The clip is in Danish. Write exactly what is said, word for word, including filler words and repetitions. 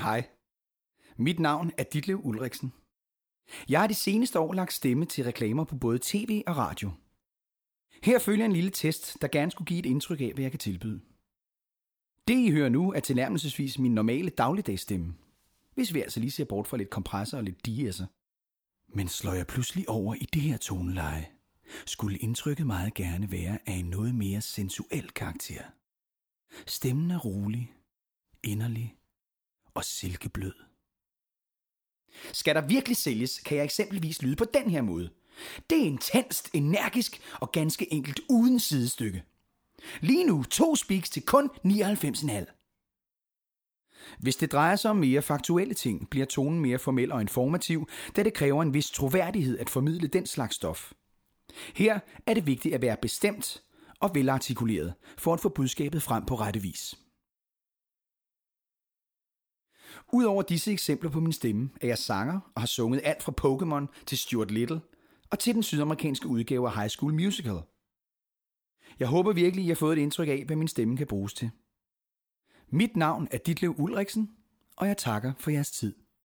Hej. Mit navn er Ditlev Ulriksen. Jeg har de seneste år lagt stemme til reklamer på både tv og radio. Her følger en lille test, der gerne skulle give et indtryk af, hvad jeg kan tilbyde. Det, I hører nu, er tilnærmelsesvis min normale dagligdagsstemme, hvis vi altså lige ser bort fra lidt kompressor og lidt de-esser. Men slår jeg pludselig over i det her toneleje, skulle indtrykket meget gerne være af en noget mere sensuel karakter. Stemmen er rolig, inderlig og silkeblød. Skal der virkelig sælges, kan jeg eksempelvis lyde på den her måde. Det er intenst, energisk og ganske enkelt uden sidestykke. Lige nu to speaks til kun nioghalvfems komma fem. Hvis det drejer sig om mere faktuelle ting, bliver tonen mere formel og informativ, da det kræver en vis troværdighed at formidle den slags stof. Her er det vigtigt at være bestemt og velartikuleret for at få budskabet frem på rette vis. Udover disse eksempler på min stemme, er jeg sanger og har sunget alt fra Pokémon til Stuart Little og til den sydamerikanske udgave af High School Musical. Jeg håber virkelig, I har fået et indtryk af, hvad min stemme kan bruges til. Mit navn er Ditlev Ulriksen, og jeg takker for jeres tid.